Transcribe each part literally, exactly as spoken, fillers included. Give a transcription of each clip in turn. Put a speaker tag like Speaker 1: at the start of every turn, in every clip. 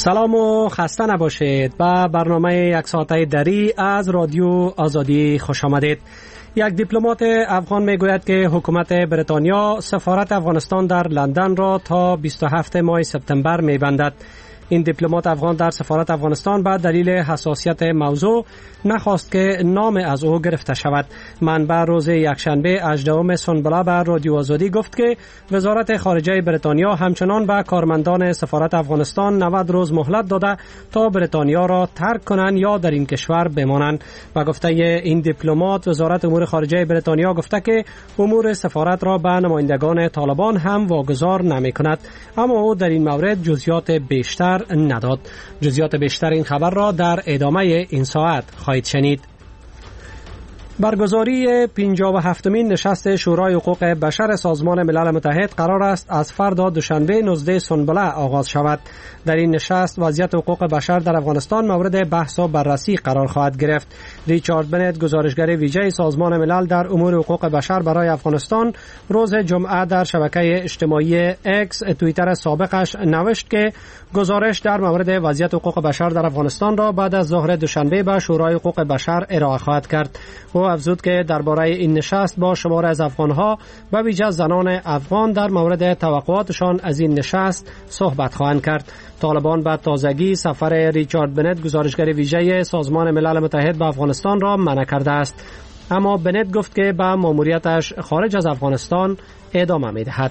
Speaker 1: سلام و خسته نباشید. با برنامه یک ساعته دری از رادیو آزادی خوش آمدید. یک دیپلمات افغان میگوید که حکومت بریتانیا سفارت افغانستان در لندن را تا بیست و هفتم ماه سپتامبر میبندد. این دیپلمات افغان در سفارت افغانستان به دلیل حساسیت موضوع نخواست که نام از او گرفته شود. منبع روز یکشنبه هجدهم سنبله به رادیو آزادی گفت که وزارت خارجه بریتانیا همچنان به کارمندان سفارت افغانستان نود روز مهلت داده تا بریتانیا را ترک کنند یا در این کشور بمانند. و گفته این دیپلمات وزارت امور خارجه بریتانیا گفته که امور سفارت را به نمایندگان طالبان هم واگذار نمی کند، اما او در این مورد جزئیات بیشتر نداد. جزئیات بیشتر این خبر را در ادامه این ساعت خواهید شنید. برگزاری پنجاه و هفتمین نشست شورای حقوق بشر سازمان ملل متحد قرار است از فردا دوشنبه نوزدهم سنبله آغاز شود. در این نشست وضعیت حقوق بشر در افغانستان مورد بحث و بررسی قرار خواهد گرفت. ریچارد بنت، گزارشگر ویژه سازمان ملل در امور حقوق بشر برای افغانستان، روز جمعه در شبکه اجتماعی اکس توییتر سابقش نوشت که گزارش در مورد وضعیت حقوق بشر در افغانستان را بعد از ظهر دوشنبه به شورای حقوق بشر ارائه خواهد کرد. او افزود که درباره این نشست با شمار از افغانها و ویژه زنان افغان در مورد توقعاتشان از این نشست صحبت خواهند کرد. طالبان به تازگی سفر ریچارد بنت، گزارشگر ویژه سازمان ملل متحد به افغانستان را منع کرده است، اما بنت گفت که به ماموریتش خارج از افغانستان ادامه می‌دهد.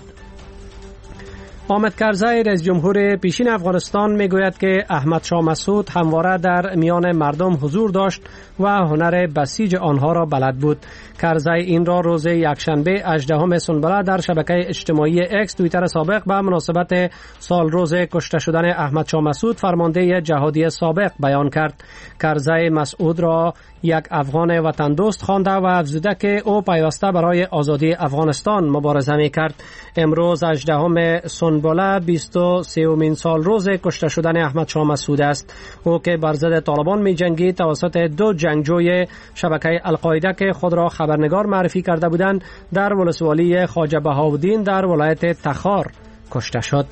Speaker 1: حامد کرزی، رئیس جمهور پیشین افغانستان، میگوید که احمد شاه مسعود همواره در میان مردم حضور داشت و هنر بسیج آنها را بلد بود. کرزی این را روز یکشنبه هجدهم سنبله در شبکه اجتماعی اکس توییتر سابق به مناسبت سال روز کشته شدن احمد شاه مسعود، فرمانده جهادی سابق، بیان کرد. کرزی مسعود را یک افغان وطن دوست خوانده و افزوده که او پیوسته برای آزادی افغانستان مبارزه می‌کرد. امروز هجدهم سنبله بیست و سومین سال روز کشته شدن احمد شاه مسعود است. او که بر ضد طالبان می‌جنگید توسط دو جنگجوی شبکه القاعده که خود را خبرنگار معرفی کرده بودند در ولسوالی خواجه بهاءالدین در ولایت تخار کشته شد.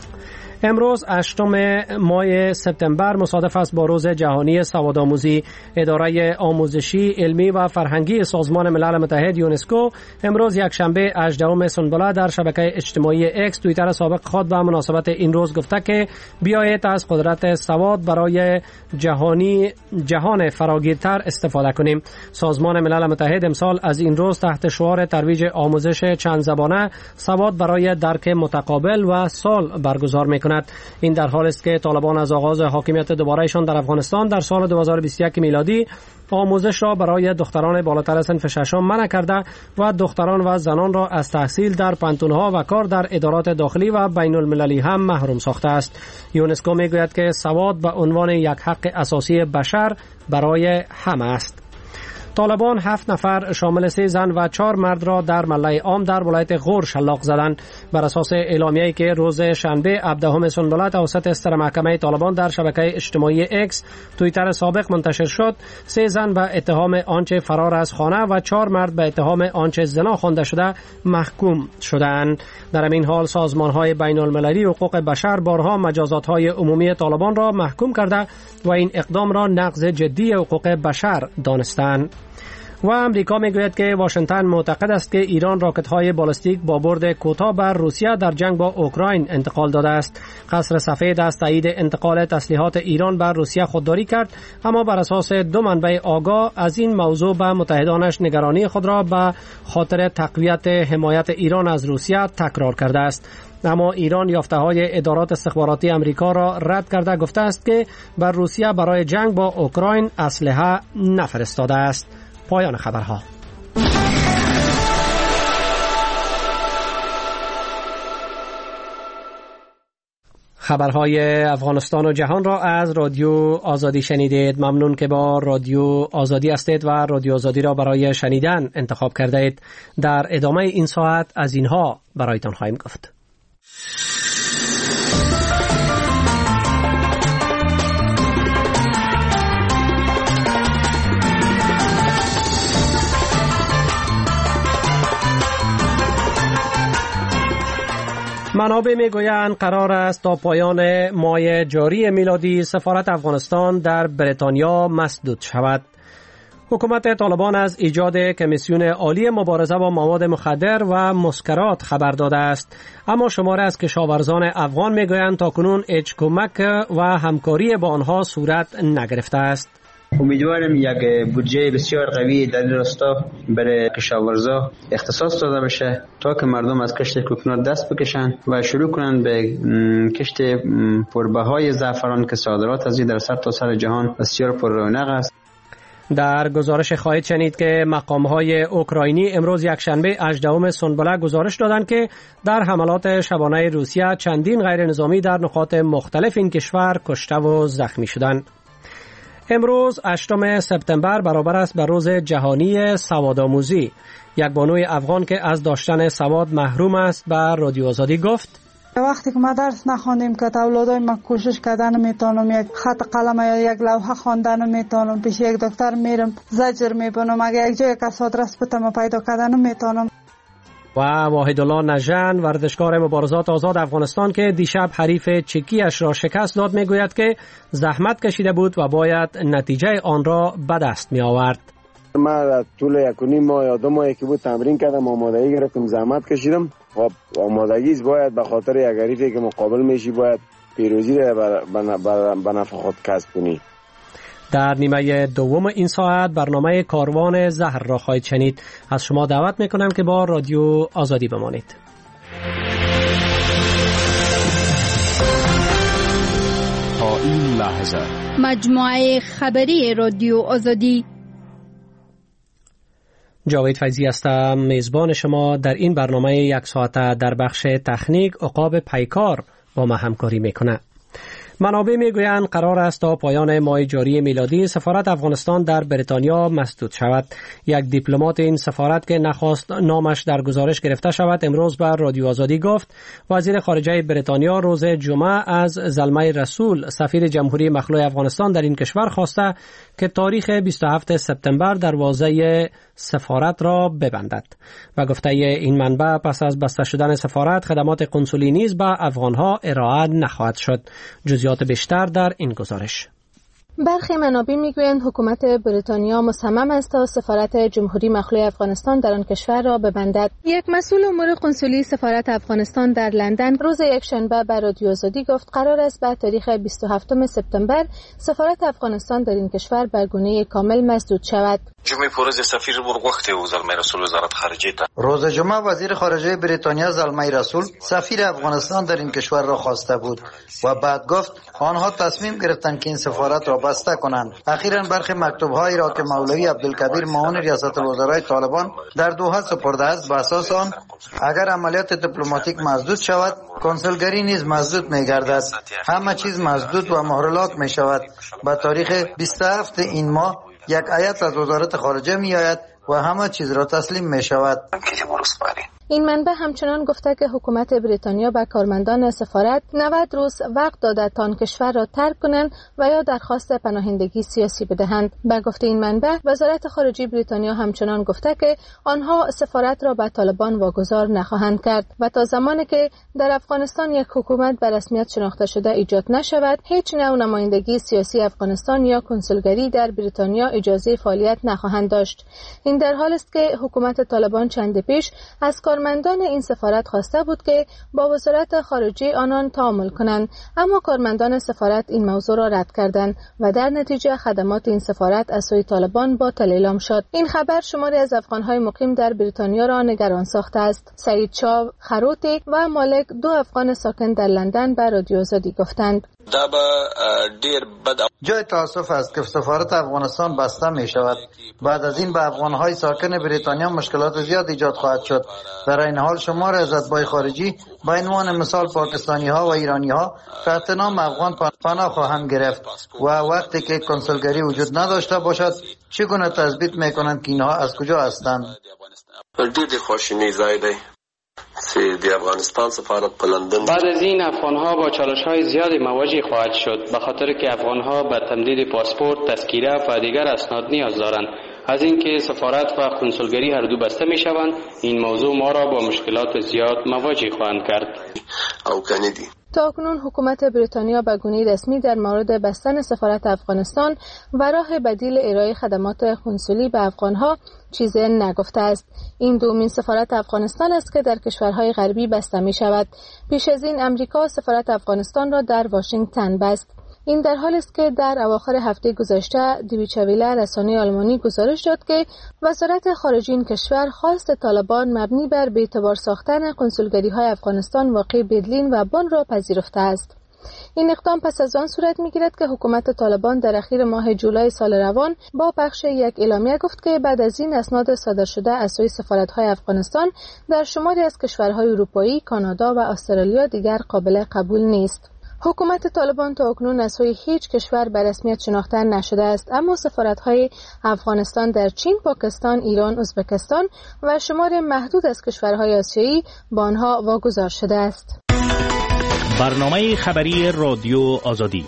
Speaker 1: امروز هشتم ماه سپتامبر مصادف است با روز جهانی سوادآموزی. اداره آموزشی، علمی و فرهنگی سازمان ملل متحد یونسکو امروز یکشنبه هجدهم سنبله در شبکه اجتماعی اکس توییتر سابق خود به مناسبت این روز گفته که بیایید از قدرت سواد برای جهانی جهان فراگیرتر استفاده کنیم. سازمان ملل متحد امسال از این روز تحت شعار ترویج آموزش چند زبانه سواد برای درک متقابل و سال برگزار می‌کند. این در حالی است که طالبان از آغاز حاکمیت دوبارهشان در افغانستان در سال دو هزار و بیست و یک میلادی آموزش را برای دختران بالاتر از صنف ششم منع کرده و دختران و زنان را از تحصیل در پانتون‌ها و کار در ادارات داخلی و بین المللی هم محروم ساخته است. یونسکو میگوید که سواد به عنوان یک حق اساسی بشر برای همه است. طالبان هفت نفر شامل سه زن و چهار مرد را در ملای عام در ولایت غور شلاق زدند. بر اساس اعلامیه‌ای که روز شنبه هفدهم سنبله توسط ستر محکمه طالبان در شبکه اجتماعی اکس توییتر سابق منتشر شد، سه زن به اتهام آنچه فرار از خانه و چهار مرد به اتهام آنچه زنا خوانده شده محکوم شدند. در این حال سازمان‌های بین المللی حقوق بشر بارها مجازات‌های عمومی طالبان را محکوم کرده و این اقدام را نقض جدی حقوق بشر دانستند. و امریکا میگوید که واشنگتن معتقد است که ایران راکت‌های بالستیک با برد کوتاه بر روسیه در جنگ با اوکراین انتقال داده است. قصر سفید از تایید انتقال تسلیحات ایران بر روسیه خودداری کرد، اما بر اساس دو منبع آگاه از این موضوع به متحدانش نگرانی خود را به خاطر تقویت حمایت ایران از روسیه تکرار کرده است. اما ایران یافته‌های ادارات استخباراتی امریکا را رد کرده گفته است که بر روسیه برای جنگ با اوکراین اسلحه نفرستاده است. پایان خبرها. خبرهای افغانستان و جهان را از رادیو آزادی شنیدید. ممنون که با رادیو آزادی هستید و رادیو آزادی را برای شنیدن انتخاب کرده اید. در ادامه این ساعت از اینها برایتان خواهیم گفت. منابع میگویند قرار است تا پایان ماه جاری میلادی سفارت افغانستان در بریتانیا مسدود شود. حکومت طالبان از ایجاد کمیسیون عالی مبارزه با مواد مخدر و مسکرات خبر داده است، اما شماره از کشاورزان افغان میگویند تاکنون هیچ کمک و همکاری با آنها صورت نگرفته است.
Speaker 2: امیدوارم یک بودجه بسیار قوی در این راستا برای کشاورزا اختصاص داده بشه تا که مردم از کشت کوکنات دست بکشن و شروع کنن به کشت پربهای زعفران که صادرات از این در سطح تا سر جهان بسیار پر رونق است.
Speaker 1: در گزارش خواهید شنید که مقام‌های اوکراینی امروز یکشنبه هجدهم سنبله گزارش دادند که در حملات شبانه روسیه چندین غیر نظامی در نقاط مختلف این کشور کشته و زخمی شدند. امروز هشتم سپتامبر برابر است به روز جهانی سوادآموزی. یک بانوی افغان که از داشتن سواد محروم است به رادیو آزادی گفت:
Speaker 3: وقتی که ما درس نخواندیم که اولادای ما کوشش کردن میتونم، یک خط قلم یا یک لوحه خواندن میتونم، پیش یک دکتر میرم زجر میبینم، اگه یک جای کساد رسپتم پیدا کردن میتونم.
Speaker 1: و واحدالله نژن ورزشکار مبارزات آزاد افغانستان که دیشب حریف چکیش را شکست داد میگوید که زحمت کشیده بود و باید نتیجه آن را به دست می آورد.
Speaker 4: من طول یک و نیم ماه یا دو ماهی که بود تمرین کردم، آمادگی گرفتم، زحمت کشیدم. خب آمادگیش باید به خاطر یک حریفی که مقابل میشی باید پیروزی را به نفع خود کسب کنی.
Speaker 1: در نیمه دوم این ساعت برنامه کاروان زهر را خواهید شنید. از شما دعوت میکنم که با رادیو آزادی بمانید.
Speaker 5: تا این لحظه
Speaker 6: مجموعه خبری رادیو آزادی.
Speaker 1: جاوید فیضی هستم، میزبان شما در این برنامه یک ساعته. در بخش تکنیک عقاب پیکار با ما همکاری میکنه. منابع میگویند قرار است تا پایان ماه جاری میلادی سفارت افغانستان در بریتانیا مسدود شود. یک دیپلمات این سفارت که نخواست نامش در گزارش گرفته شود امروز به رادیو آزادی گفت وزیر خارجه بریتانیا روز جمعه از زلمه رسول سفیر جمهوری مخلوع افغانستان در این کشور خواسته که تاریخ بیست و هفتم سپتامبر دروازه سفارت را ببندد و گفته این منبع پس از بسته شدن سفارت خدمات قنسولی نیز به افغانها ارائه نخواهد شد. جزئیات بیشتر در این گزارش.
Speaker 7: برخی منابع میگویند حکومت بریتانیا مصمم است تا سفارت جمهوری مخلوع افغانستان در آن کشور را ببندد. یک مسئول امور قنسولی سفارت افغانستان در لندن روز یکشنبه به رادیو آزادی گفت قرار است به تاریخ بیست و هفتم سپتامبر سفارت افغانستان در این کشور به گونه کامل مسدود شود.
Speaker 8: جمعه پروز سفیر ورغوخته و زلمه رسول وزارت خارجه تا
Speaker 9: روز جمعه وزیر خارجه بریتانیا زلمه رسول سفیر افغانستان در این کشور را خواسته بود و بعد گفت آنها تصمیم گرفتند که این سفارت را بسته کنند. اخیراً برخی مکتوب‌هایی را که مولوی عبدالکبیر معاون ریاست الوزرای طالبان در دوحه سپرده است به اساس آن اگر عملیات دیپلماتیک مسدود شود کنسولگری نیز مسدود می‌گردد. همه چیز مسدود و مهرلاک می‌شود. به تاریخ بیست و هفتم این ماه یک هیئت از وزارت خارجه می‌آید و همه چیز را تسلیم می‌شود.
Speaker 7: این منبع همچنان گفته که حکومت بریتانیا به کارمندان سفارت نود روز وقت داده تا آن کشور را ترک کنند و یا درخواست پناهندگی سیاسی بدهند. به گفته این منبع وزارت خارجه بریتانیا همچنان گفته که آنها سفارت را به طالبان واگذار نخواهند کرد و تا زمانی که در افغانستان یک حکومت به رسمیت شناخته شده ایجاد نشود هیچ نوع نمایندگی سیاسی افغانستان یا کنسولگری در بریتانیا اجازه فعالیت نخواهند داشت. این در حالی است که حکومت طالبان چند پیش از کارمندان این سفارت خواسته بود که با وزارت خارجه آنان تعامل کنند، اما کارمندان سفارت این موضوع را رد کردند و در نتیجه خدمات این سفارت از سوی طالبان باطل اعلام شد. این خبر شماری از افغان‌های مقیم در بریتانیا را نگران ساخته است. سعید شاه خروتی و مالک دو افغان ساکن در لندن به رادیو آزادی گفتند
Speaker 9: جای تاسف است که سفارت افغانستان بسته می شود. بعد از این به افغانهای ساکن بریتانیا مشکلات زیاد ایجاد خواهد شد. در این حال شمار از اتباع خارجی به عنوان مثال پاکستانی ها و ایرانی ها تحت نام افغان پناه خواهند گرفت و وقتی که کنسولگری وجود نداشته باشد چگونه تثبیت می کنند که اینها از کجا هستند؟
Speaker 8: دیدی خوشینی زایده دی افغانستان سفارت په لندن.
Speaker 10: بعد از این افغانها با چالش‌های زیادی مواجه خواهد شد به خاطر که افغانها به تمدید پاسپورت، تذکره و دیگر اسناد نیاز دارند. از اینکه سفارت و کنسولگری هر دو بسته می شوند، این موضوع ما را با مشکلات زیاد مواجه خواهند کرد.
Speaker 8: او کندی
Speaker 7: تاکنون حکومت بریتانیا به گونه رسمی در مورد بستن سفارت افغانستان و راه بدیل ارائه خدمات کنسولی به افغانها چیزی نگفته است. این دومین سفارت افغانستان است که در کشورهای غربی بسته می شود. پیش از این امریکا سفارت افغانستان را در واشنگتن بست. این در حالی است که در اواخر هفته گذشته دویچه وله رسانه آلمانی گزارش داد که وزارت خارجه این کشور خواست طالبان مبنی بر بی‌اعتبار ساختن کنسولگری‌های افغانستان واقع برلین و بن را پذیرفته است. این اقدام پس از آن صورت می‌گیرد که حکومت طالبان در اخیر ماه جولای سال روان با پخش یک اعلامیه گفت که بعد از این اسناد صادر شده از سوی سفارت‌های افغانستان در شماری از کشورهای اروپایی، کانادا و استرالیا دیگر قابل قبول نیست. حکومت طالبان تا اکنون از سوی هیچ کشور به رسمیت شناخته نشده است، اما سفارت‌های افغانستان در چین، پاکستان، ایران، ازبکستان و شمار محدود از کشورهای آسیایی با آنها واگذار شده است.
Speaker 11: برنامه خبری رادیو آزادی.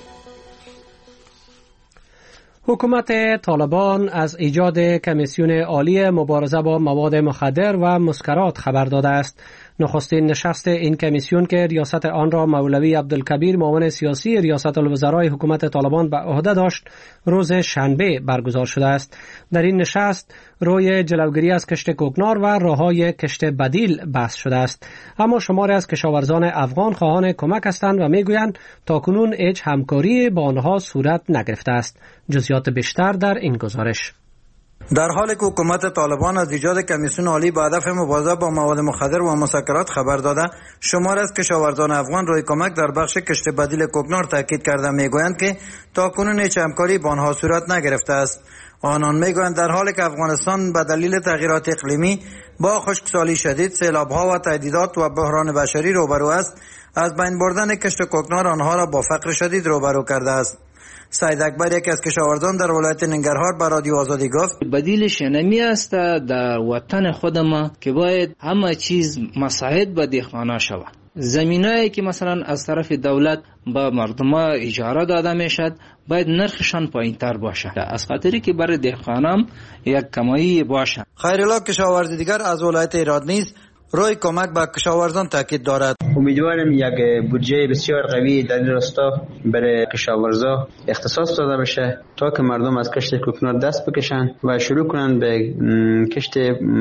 Speaker 1: حکومت طالبان از ایجاد کمیسیون عالی مبارزه با مواد مخدر و مسکرات خبر داده است. نخستین نشست این کمیسیون که ریاست آن را مولوی عبدالکبیر معاون سیاسی ریاست الوزرای حکومت طالبان به عهده داشت روز شنبه برگزار شده است. در این نشست روی جلوگیری از کشت کوکنار و راههای کشت بدیل بحث شده است. اما شماری از کشاورزان افغان خواهان کمک هستند و میگویند تاکنون هیچ همکاری با آنها صورت نگرفته است. جزئیات بیشتر در این گزارش.
Speaker 9: در حالی که حکومت طالبان از ایجاد کمیسیون عالی به هدف مبارزه با مواد مخدر و مسکرات خبر داده، شمار از کشاورزان افغان روی کمک در بخش کشت بدیل کوکنار تاکید کرده میگویند که تاکنون هیچ همکاری با آنها صورت نگرفته است. آنان میگویند در حالی که افغانستان به دلیل تغییرات اقلیمی با خشکسالی شدید، سیلاب‌ها و تهدیدات و بحران بشری روبرو است، از بین بردن کشت کوکنار آنها را با فقر شدید روبرو کرده است. سید اکبر یکی از کشاورزان در ولایت ننگرهار به رادیو آزادی گفت
Speaker 12: بدیلش نمی است در وطن خود ما که باید همه چیز مساعد به دهقانا شود. زمینایی که مثلا از طرف دولت با مردم اجاره داده میشد باید نرخشان پایینتر باشه، از خاطری که برای دهقانان یک کمایی باشه.
Speaker 9: خیرالله کشاورز دیگر از ولایت ایراد نیز روی کمک به کشاورزان تاکید دارد.
Speaker 2: امیدوارم یک بودجه بسیار قوی در این راستا برای کشاورزا اختصاص داده بشه تا که مردم از کشت کوکنار دست بکشن و شروع کنند به کشت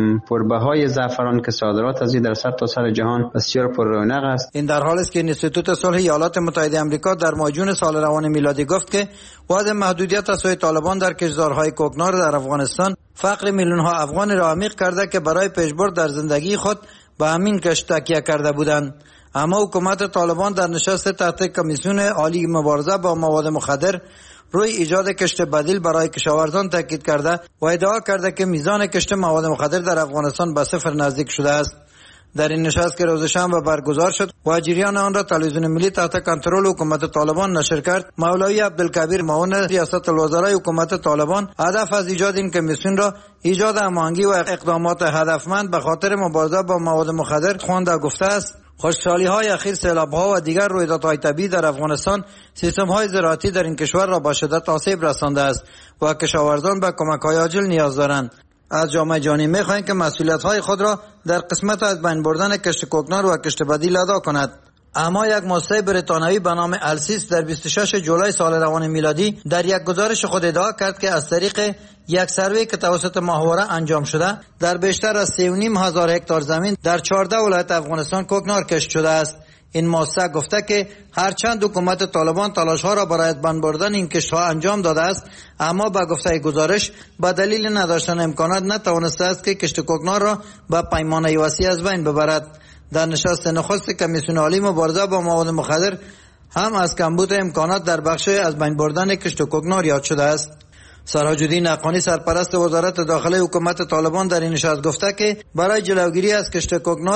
Speaker 2: پربهای زعفران که صادرات از این در سر تا سر جهان بسیار پر رونق است.
Speaker 9: این در حالی است که اینستیتوت صلح ایالات متحده آمریکا در ماه جون سال روان میلادی گفت که وضع محدودیت از سوی طالبان در کشتزارهای کوکنار در افغانستان فقر میلیون ها افغان را عمیق کرده که برای پیشبرد در زندگی خود به همین کشت تکیه کرده بودند. اما حکومت طالبان در نشست تحت کمیسیون عالی مبارزه با مواد مخدر روی ایجاد کشت بدیل برای کشاورزان تاکید کرده و ادعا کرده که میزان کشت مواد مخدر در افغانستان به صفر نزدیک شده است. در این نشست که روز شنبه برگزار شد و جریان آن را تلویزیون ملی تحت کنترل حکومت طالبان نشر کرد، مولوی عبدالکبیر معاون ریاست الوزرای حکومت طالبان هدف از ایجاد این کمیسیون را ایجاد هماهنگی و اقدامات هدفمند به خاطر مبارزه با مواد مخدر خوانده گفته است. خشکسالی‌های اخیر، سیلاب‌ها و دیگر رویدادهای طبیعی در افغانستان سیستم‌های زراعتی در این کشور را به شدت آسیب رسانده است و کشاورزان به کمک‌های عاجل نیاز دارند. از جامعه جهانی می‌خواهیم که مسئولیت‌های خود را در قسمت از بین بردن کشت کوکنار و کشت بدیل ادا کند. اما یک مؤسسه بریتانیایی به نام السیس در بیست و شش جولای سال روان میلادی در یک گزارش خود ادعا کرد که از طریق یک سروی که توسط ماهواره انجام شده در بیشتر از سه و نیم هزار هکتار زمین در چهارده ولایت افغانستان کوکنار کشت شده است. این مؤسسه گفته که هرچند حکومت طالبان تلاش‌ها را برای بند بردن این کشت‌ها انجام داده است، اما با گفته گزارش به دلیل نداشتن امکانات نتوانسته است که کشت کوکنار را به پیمانه وسیع از بین ببرد. در نشست نخست کمیسیون عالی مبارزه با مواد مخدر هم از کمبود امکانات در بخش از بین بردن کشت کوکنار یاد شده است. سراج الدین حقانی سرپرست وزارت داخله حکومت طالبان در این نشست گفته که برای جلوگیری از کشت کوکنار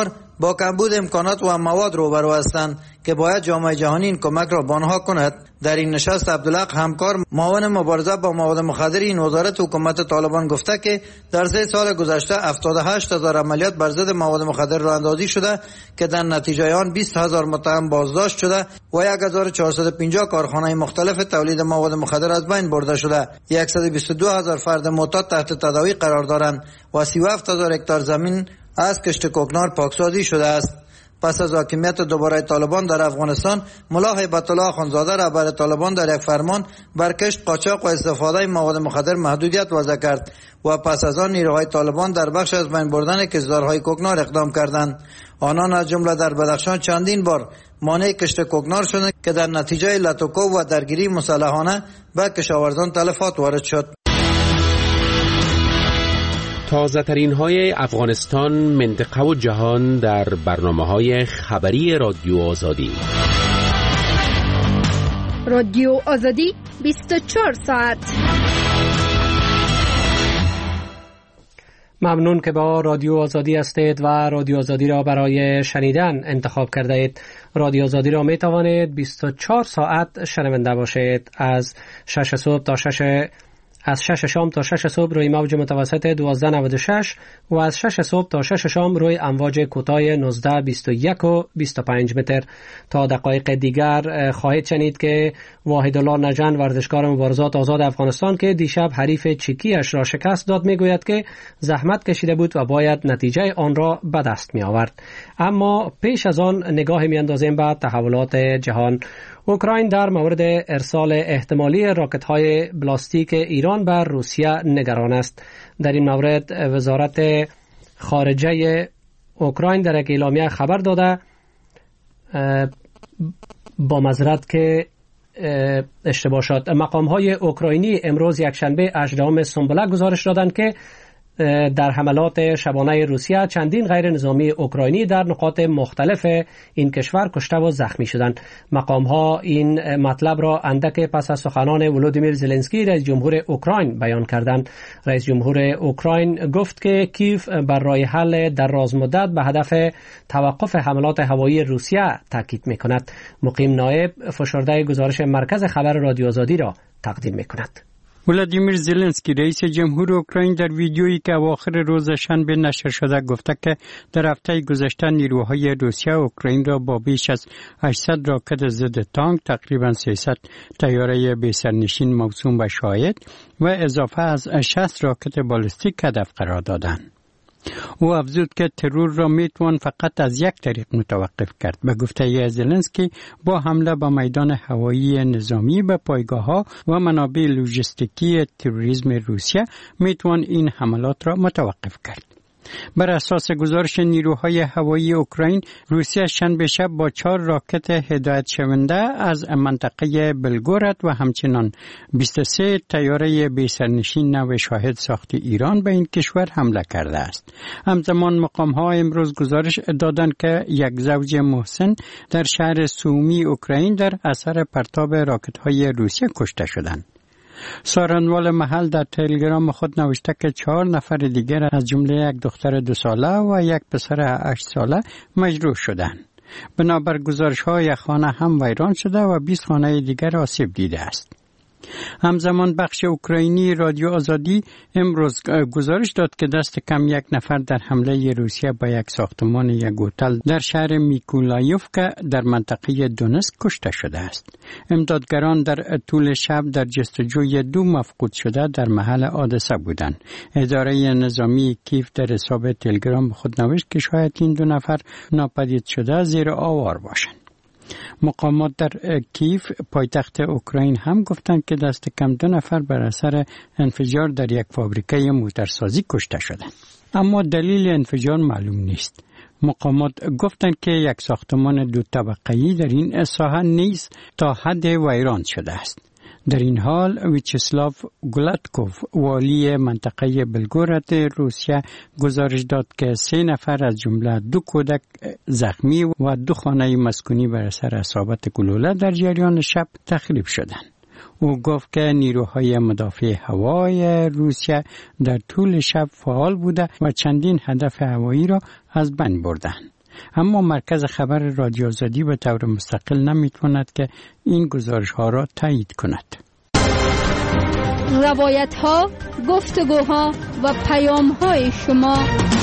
Speaker 9: با کمبود امکانات و مواد روبرو هستند که باید جامعه جهانی این کمک را به آنها کند. در این نشست عبدالحق همکار معاون مبارزه با مواد مخدر این وزارت حکومت طالبان گفته که در سه سال گذشته هفتاد و هشت هزار عملیات بر ضد مواد مخدر راه اندازی شده که در نتیجه آن بیست هزار متهم بازداشت شده و هزار و چهارصد و پنجاه کارخانه مختلف تولید مواد مخدر از بین برده شده. صد و بیست و دو هزار فرد معتاد تحت تداوی قرار دارند و سی و هفت هزار هکتار زمین از کشت کوکنار پاکسازی شده است. پس از حاکمیت دوباره طالبان در افغانستان، ملا هیبت الله اخوندزاده رهبر طالبان در یک فرمان بر کشت، قاچاق و استفاده مواد مخدر محدودیت وضع کرد و پس از آن نیروهای طالبان در بخش از بین بردن کشتزارهای کوکنار اقدام کردند. آنان از جمله در بدخشان چندین بار مانع کشت کوکنار شدند که در نتیجه لطوکو و درگیری مسلحانه به کشاورزان تلفات وارد شد.
Speaker 13: تازه ترین های افغانستان، منطقه و جهان در برنامه های خبری رادیو آزادی.
Speaker 6: رادیو آزادی بیست و چهار ساعت.
Speaker 1: ممنون که با رادیو آزادی هستید و رادیو آزادی را برای شنیدن انتخاب کرده اید. رادیو آزادی را می توانید بیست و چهار ساعت شنونده باشید. از شش صبح تا شش از شش شام تا شش صبح روی موج متوسط دوازده نود و شش و از شش صبح تا شش شام روی امواج کوتاه نوزده بیست و یک و بیست و پنج متر. تا دقایق دیگر خواهید شنید که واحدالله نجن، ورزشکار مبارزات آزاد افغانستان که دیشب حریف چیکیش را شکست داد، میگوید که زحمت کشیده بود و باید نتیجه آن را به دست می آورد. اما پیش از آن نگاه می اندازیم به تحولات جهان. اوکراین در مورد ارسال احتمالی راکت‌های بلاستیک ایران بر روسیه نگران است. در این مورد وزارت خارجه اوکراین در یک اعلامیه خبر داده با معذرت که اشتباه شد. مقام‌های اوکراینی امروز یکشنبه هجدهم سنبله گزارش دادند که در حملات شبانه روسیه چندین غیر نظامی اوکراینی در نقاط مختلف این کشور کشته و زخمی شدند. مقام ها این مطلب را اندک پس از سخنان ولودیمیر زلنسکی رئیس جمهور اوکراین بیان کردند. رئیس جمهور اوکراین گفت که کیف بر راه حل دراز مدت به هدف توقف حملات هوایی روسیه تاکید می‌کند. مقیم نایب فشرده گزارش مرکز خبر رادیو آزادی را تقدیم می‌کند.
Speaker 14: ولادیمیر زلنسکی رئیس جمهور اوکراین در ویدیویی که اواخر روز شنبه نشر شده گفته که در هفته گذشته نیروهای روسیه اوکراین را با بیش از هشتصد راکت ضد تانک، تقریبا سیصد طیاره بی سرنشین موسوم به شاهد و اضافه از شصت راکت بالستیک هدف قرار دادند. او افزود که ترور را میتوان فقط از یک طریق متوقف کرد. به گفته زلنسکی با حمله به میدان هوایی نظامی، به پایگاه‌ها و منابع لوجستیکی تروریسم روسیه میتوان این حملات را متوقف کرد. بر اساس گزارش نیروهای هوایی اوکراین، روسیه شنبه شب با چهار راکت هدایت شونده از منطقه بلگورد و همچنان بیست و سه طیاره بی سرنشین نو شاهد ساخت ایران به این کشور حمله کرده است. همزمان مقام‌ها امروز گزارش دادند که یک زوج محسن در شهر سومی اوکراین در اثر پرتاب راکت‌های روسیه کشته شدند. سارنوال محل در تلگرام خود نوشته که چهار نفر دیگر از جمله یک دختر دو ساله و یک پسر هشت ساله مجروح شدند. بنابر گزارش‌ها یک خانه هم ویران شده و بیست خانه دیگر آسیب دیده است. همزمان بخش اوکراینی رادیو آزادی امروز گزارش داد که دست کم یک نفر در حمله روسیه به یک ساختمان یک هتل در شهر میکولایوفکا در منطقه دونسک کشته شده است. امدادگران در طول شب در جستجوی دو مفقود شده در محل حادثه بودند. اداره نظامی کیف در حساب تلگرام خود نوشت که شاید این دو نفر ناپدید شده زیر آوار باشند. مقامات در کیف پایتخت اوکراین هم گفتند که دست کم دو نفر بر اثر انفجار در یک فابریکه موتورسازی کشته شدند. اما دلیل انفجار معلوم نیست. مقامات گفتند که یک ساختمان دو طبقه‌ای در این ساحه نیز تا حد ویران شده است. در این حال ویچسلاو گولاتکوف والی منطقه بلگورد روسیه گزارش داد که سه نفر از جمله دو کودک زخمی و دو خانه مسکونی بر اثر اصابت گلوله در جریان شب تخریب شدند. او گفت که نیروهای مدافع هوای روسیه در طول شب فعال بوده و چندین هدف هوایی را از بین بردند. اما مرکز خبر رادیو آزادی به طور مستقل نمیتواند که این گزارش ها را تایید کند.
Speaker 6: روایت ها، گفتگوها و پیام های شما.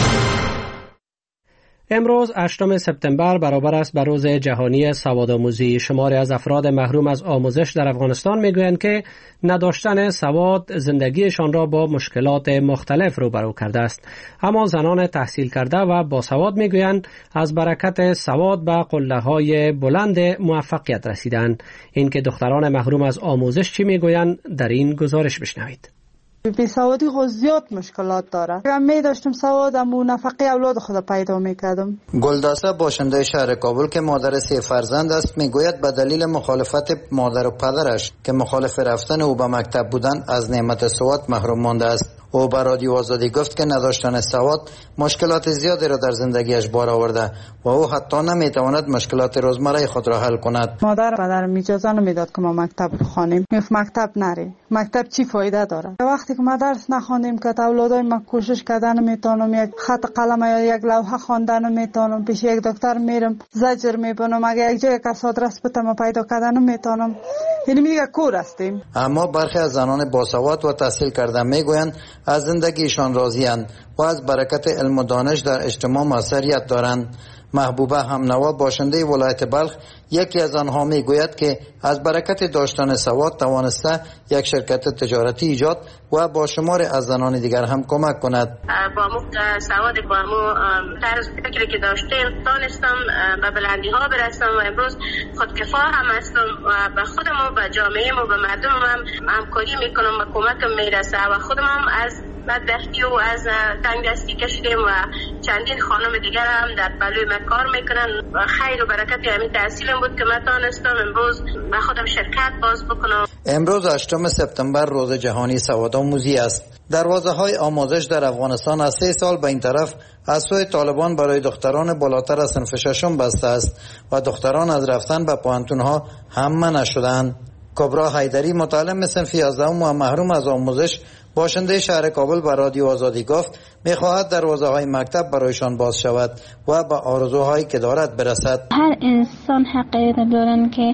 Speaker 1: امروز هشتم سپتامبر برابر است با روز جهانی سوادآموزی. شماری از افراد محروم از آموزش در افغانستان میگویند که نداشتن سواد زندگیشان را با مشکلات مختلف روبرو کرده است. اما زنان تحصیل کرده و باسواد میگویند از برکت سواد به قله‌های بلند موفقیت رسیدند. اینکه دختران محروم از آموزش چی میگویند در این گزارش بشنوید.
Speaker 3: بیسوادی خود زیاد مشکلات داره. اگر می داشتم سوادم و نفقه اولاد خود پیدا میکردم.
Speaker 9: گلداسه باشنده شهر کابل که مادر سه فرزند است میگوید به دلیل مخالفت مادر و پدرش که مخالف رفتن او به مکتب بودند از نعمت سواد محروم مانده است. او به رادیو آزادی گفت که نداشتن سواد مشکلات زیادی را در زندگیش بار آورده و او حتی نمیتواند مشکلات روزمره خود را حل کند.
Speaker 3: مادر پدرم اجازه نمیداد که ما مکتب بخوانیم. میگفت مکتب نری. مکتب چی فایده داره؟ وقتی که ما درس نخواندیم که اولادای ما کوشش کردن نمیتونم، یک خط قلم یا یک لوحه خواندن نمیتونم، پیش یک دکتر میرم زجر میبینم، اگه یک جای کس آدرس بتم پیدا کردن نمیتونم. یعنی میگه کور هستیم.
Speaker 9: اما برخی از زنان باسواد و تحصیل کرده میگویند از زندگیشان راضی‌اند و از برکت علم و دانش در اجتماع موثریت دارند. محبوبه همنوا باشنده ولایت بلخ یکی از آنها میگوید که از برکت داشتن سواد توانسته یک شرکت تجارتی ایجاد و با شمار از زنان دیگر هم کمک کند.
Speaker 15: با مو سواد با مو طرز فکری که داشتم تانستم به بلندی ها برسم و امروز خودکفا هم هستم و به خودم و به جامعه و به مردم هم همکاری میکنم و کمکم میرسه و خودم هم از بدبختی و از تنگ دستی کشیدیم و چندین خانم دیگر هم در پلوی من کار میکنن و خیر و برکت همین تحصیلم بود که من تانستم امروز به خودم شرکت باز بکنم.
Speaker 9: امروز هشتم سپتامبر روز جهانی سوادآموزی است. دروازه های آموزش در افغانستان از سه سال به این طرف از سوی طالبان برای دختران بالاتر از صنف ششم بسته است و دختران از رفتن به پوهنتون ها هم منع شدند. کبرا حیدری متعلم صنف یازدهم و محروم از آموزش باشنده شهر کابل به رادیو آزادی گفت میخواهد دروازه های مکتب برایشان باز شود و به آرزوهایی که دارد برسد.
Speaker 16: هر انسان حقیقت دارن که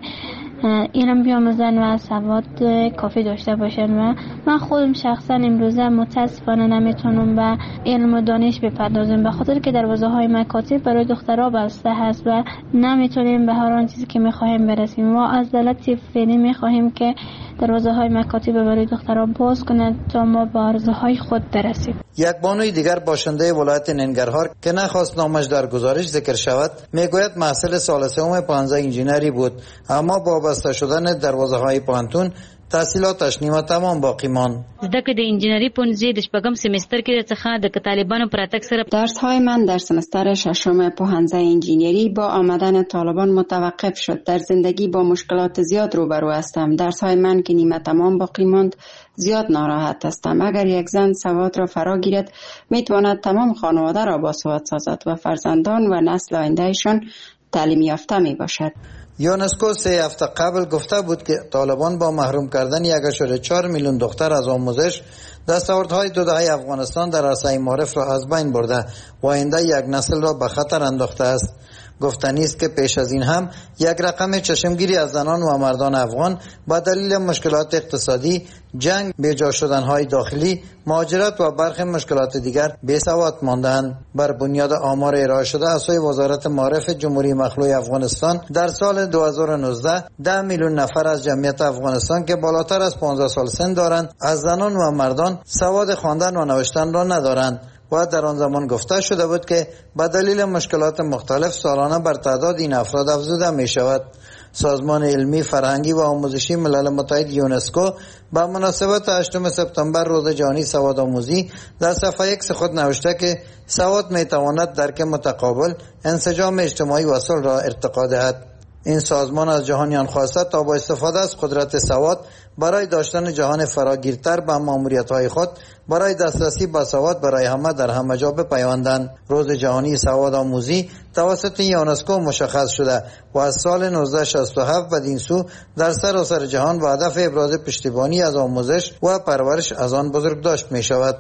Speaker 16: علم بیاموزن و سواد کافی داشته باشن و من خودم شخصا امروزه متاسفانه نمیتونم به علم و دانش بپردازم به خاطر که دروازه های مکاتب برای دخترها بسته هست و نمیتونیم به هر آن چیزی که میخواهیم برسیم. ما از دولت فعلی میخواهیم که دروازه های مکاتب برای دخترها باز کند تا ما به آرزوهای خود برسیم.
Speaker 9: یک بانوی دیگر باشنده ولایت ننگرهار که نخواست نامش در گزارش ذکر شود میگوید محصل سال سوم پانزده انجینری بود اما با بسته شدن دروازه های پوهنتون تحصیلاتش نیمه تمام باقی ماند.
Speaker 17: زده که د انجینری پونزه د شپږم سمستر کې څخه د طالبانو پراتک سره
Speaker 18: درس های من در سمستر ششم پوهنځی انجینری با آمدن طالبان متوقف شد. در زندگی با مشکلات زیاد روبرو هستم. درس های من که نیمه تمام باقی ماند زیاد ناراحت هستم. اگر یک زن سواد را فرا گیرد میتواند تمام خانواده را باسواد سازد و فرزندان و نسل آیندهشان تعلیم یافته می باشد.
Speaker 9: یونسکو سه هفته قبل گفته بود که طالبان با محروم کردن یک ممیز چهار میلیون دختر از آموزش دستاوردهای دو دهه افغانستان در عرصه معارف را از بین برده و آینده یک نسل را به خطر انداخته است. گفتنی است که پیش از این هم یک رقم چشمگیری از زنان و مردان افغان با دلیل مشکلات اقتصادی، جنگ، بیجا شدنهای داخلی، مهاجرت و برخی مشکلات دیگر بی‌سواد ماندند. بر بنیاد آمار ارائه شده از سوی وزارت معارف جمهوری مخلوع افغانستان در سال دو هزار و نوزده ده میلیون نفر از جمعیت افغانستان که بالاتر از پانزده سال سن دارند از زنان و مردان سواد خواندن و نوشتن را ندارند و در آن زمان گفته شده بود که به دلیل مشکلات مختلف سالانه بر تعداد این افراد افزوده می شود. سازمان علمی، فرهنگی و آموزشی ملل متحد یونسکو به مناسبت هشتم سپتامبر روز جهانی سوادآموزی در صفحه ایکس خود نوشته که سواد می تواند درک متقابل، انسجام اجتماعی و صلح را ارتقا دهد. این سازمان از جهانیان خواسته تا با استفاده از قدرت سواد برای داشتن جهان فراگیرتر به ماموریت‌های خود برای دسترسی به سواد برای همه در همه جا بپیوندند. روز جهانی سواد آموزی توسط یونسکو مشخص شده و از سال نوزده شصت و هفت بدین سو در سراسر جهان با هدف ابراز پشتیبانی از آموزش و پرورش از آن بزرگ داشت می شود.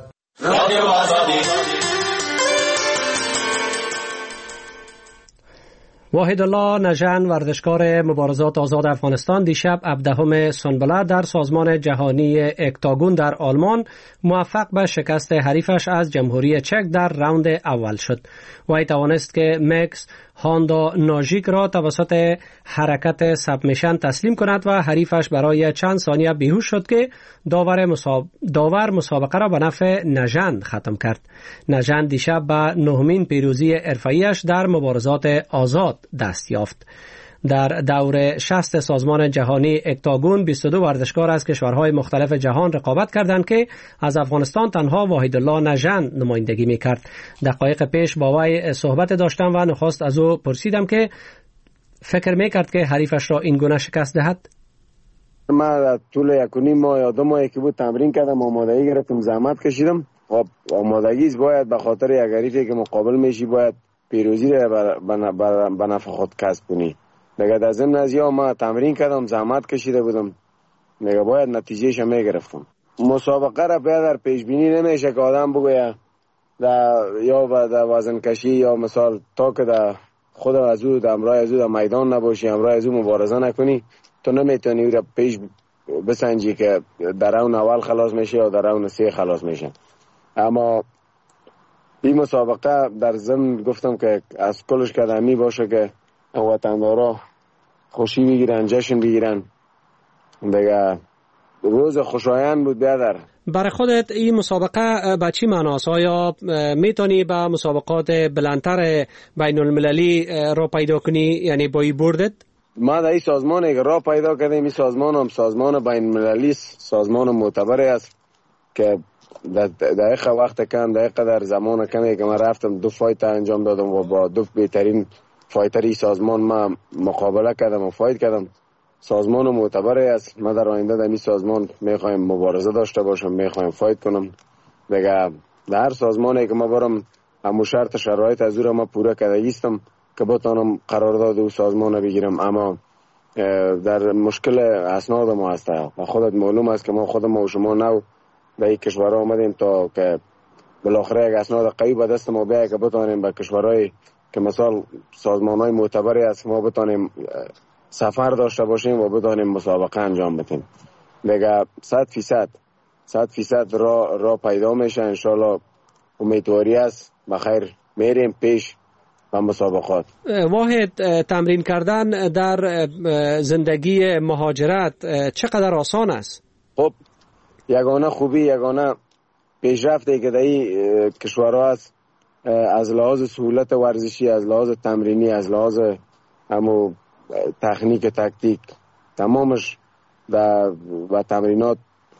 Speaker 1: واحد الله نژند ورزشکار مبارزات آزاد افغانستان دیشب هفدهم سنبله در سازمان جهانی اکتاگون در آلمان موفق به شکست حریفش از جمهوری چک در راوند اول شد. وی توانست که مکس هاندا ناژیک را توسط حرکت سبمیشن تسلیم کند و حریفش برای چند ثانیه بیهوش شد که داور, مساب... داور مسابقه را به نفع نژند ختم کرد. نژند دیشب به نهمین پیروزی حرفه‌ایش در مبارزات آزاد دست یافت. در دور شصت سازمان جهانی اکتاگون بیست و دو ورزشکار از کشورهای مختلف جهان رقابت کردند که از افغانستان تنها واحد الله نژند نمایندگی میکرد. دقایق پیش با وی صحبت داشتم و نخست از او پرسیدم که فکر میکرد که حریفش را این گونه شکست دهد.
Speaker 4: من طول یک و نیم ماه یا دو ماهی که بود تمرین کردم، آمادگی گرفتم، زحمت کشیدم. خب آمادگی باید به خاطر یک حریفی که مقابل میشی باید پیروزی را به نفع خود کسب کنی. دیگه در ضمن از یا ما تمرین کردم، زحمت کشیده بودم، دیگه باید نتیجهش هم میگرفتم. مسابقه را در پیش بینی نمیشه که آدم بگویه یا در وزن کشی یا مثال تا که در خود از او در امرای از او در میدان نباشی، امرای از او مبارزه نکنی، تو نمیتونی او را پیش بسنجی که در راوند اول خلاص میشه یا در راوند سه خلاص میشه. اما این مسابقه در ضمن گفتم که از کلش قدمی باشه که وطندارا خوشی بگیرن، جشن بگیرن. دیگه روز خوشایند بود. بیادر
Speaker 1: برای خودت این مسابقه به چی معناست؟ آیا میتونی به مسابقات بلندتر بین المللی را پیدا کنی، یعنی با این بردت؟
Speaker 4: ما در این سازمانی که را پیدا کردیم، این سازمان هم سازمان بین المللی، سازمان معتبری است که در دقیقه وقت کم، دقیقه در زمان کمی که من رفتم دو فایت انجام دادم و با دو بهترین فایتری سازمان ما مقابله کردم و فایت کردم. سازمان معتبری است. ما در آینده در این سازمان میخوایم مبارزه داشته باشم، میخوایم فایت کنم. دیگه در هر سازمانی که ما برم همون شرط شرایط از او را ما پوره کرده ایستم که بتانم قرارداد او سازمان بگیرم. اما در مشکل اسناد ما هست و خودت معلوم است که ما خود ما و شما نو به این کشورها آمدیم تا که بالاخره یک اسناد قوی به دست ما بیاید که بتانیم به کشورهای که مثال سازمان‌های معتبری است ما بتانیم سفر داشته باشیم و بتانیم مسابقه انجام بدیم. دیگه صد فیصد صد فیصد را را پیدا میشه. انشالله امیدواری است بخیر میریم پیش و مسابقات.
Speaker 1: واحد، تمرین کردن در زندگی مهاجرت چقدر آسان است؟
Speaker 4: خب یگانه خوبی، یگانه پیشرفتی که در این کشورها است از لحاظ سهولت ورزشی، از لحاظ تمرینی، از لحاظ همو تکنیک تکتیک، تمامش در و تمرینات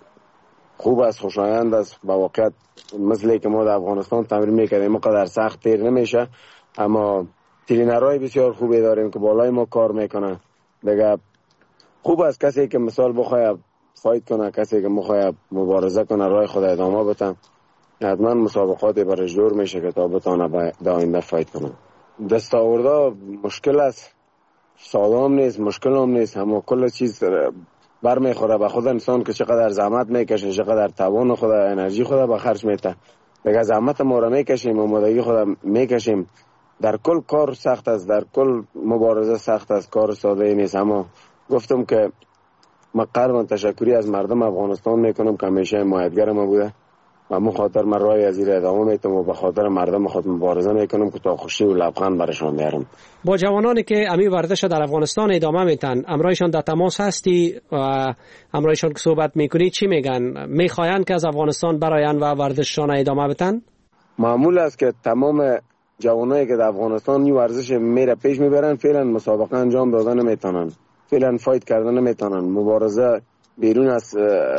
Speaker 4: خوب است، خوشایند است. با واقعیت مثل که ما در افغانستان تمرین میکردیم مقدر سخت تیر نمیشه، اما ترینرهای بسیار خوبی داریم که بالای ما کار میکنه. دیگه خوب است کسی که مثال بخواه فایت کنه، کسی که بخواه مبارزه کنه، راه خود ادامه بتن، حتما مسابقاتی برش دور میشه که تا بتانه در آینده فایت کنه. دستاورده مشکل است، ساده هم نیست، مشکل هم نیست، اما کل چیز برمیخوره به خود انسان که چقدر زحمت میکشه، چقدر توان خود، انرژی خود به خرج میته. دیگه زحمت ما را میکشیم، آمادگی خود میکشیم. در کل کار سخت است، در کل مبارزه سخت است، کار ساده نیست. اما گفتم که من قلباً تشکری از مردم افغانستان میکنم که همیشه حمایتگر ما بوده و من خاطر من راه از این ادامه میتم و به خاطر مردم خود مبارزه میکنم که تا خوشی و لبخند برشان بیارم.
Speaker 1: با جوانانی که امی ورزش در افغانستان ادامه میتن، امرایشان در تماس هستی و امرایشان که صحبت میکنی چی میگن؟ میخواین که از افغانستان براین و ورزششان ادامه بدن؟
Speaker 4: معمول است که تمام جوانایی که در افغانستان این ورزش میره پیش میبرن، فعلا مسابقه انجام دادن نمیتونن، فعلا فایت کردن نمیتونن، مبارزه بیرون از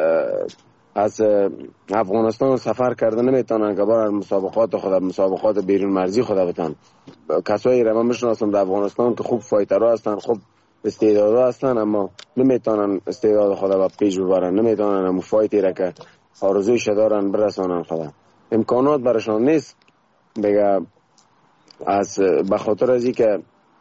Speaker 4: از افغانستان سفر کردن نمیتونن که برن مسابقات خود، مسابقات بیرون مرزی خود بتن. کسایی را من میشناسم در افغانستان که خوب فایترها هستن، خوب استعدادها هستن، اما نمیتونن استعداد خود را پیش ببرن، نمیتونن همون فایتی را که آرزویش دارن برسانن خود. امکانات برشان نیست. دیگه از به خاطر از اینکه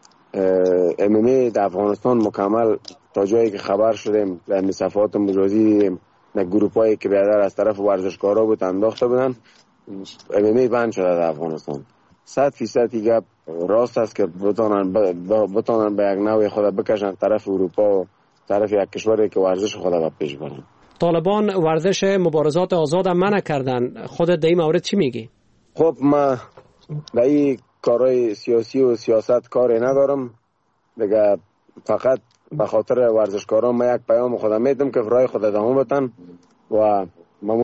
Speaker 4: ام ام ای در افغانستان مکمل تا جایی که خبر شدیم در صفحات مجازی دیدیم، در گروپایی که بیادر از طرف ورزشکارا بود انداخته بودن، ام ام ای بند شده در افغانستان. صد فیصد گپ راست است که بتونن بتونن به یک نوع خود بکشن طرف اروپا و طرف یک کشوری که ورزش خود را پیش برن.
Speaker 1: طالبان ورزش مبارزات آزاد منع کردن، خودت در این مورد چی میگی؟
Speaker 4: خب ما در این کارهای سیاسی و سیاست کاری ندارم دیگه، فقط به خاطر ورزشکاران ما یک پیام خودم میدم که راه خود ادامه بدن و